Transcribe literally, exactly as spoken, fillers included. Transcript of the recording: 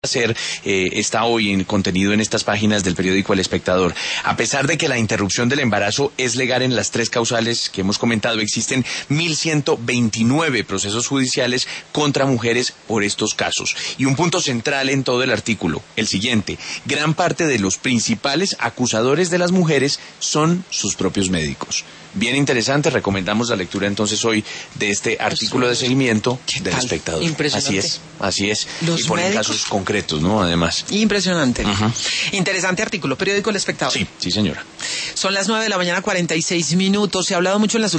hacer eh, está hoy en contenido en estas páginas del periódico El Espectador. A pesar de que la interrupción del embarazo es legal en las tres causales que hemos comentado, existen mil ciento veintinueve procesos judiciales contra mujeres por estos casos. Y un punto central en todo el artículo, el siguiente: gran parte de los principales acusadores de las mujeres son sus propios médicos. Bien interesante, recomendamos la lectura entonces hoy de este artículo de seguimiento del Espectador. Impresionante. Así es, así es. Los y ponen médicos... casos concretos, ¿no? Además. Impresionante. Uh-huh. Interesante artículo, periódico El Espectador. Sí, sí señora. Son las nueve de la mañana, cuarenta y seis minutos. Se ha hablado mucho en las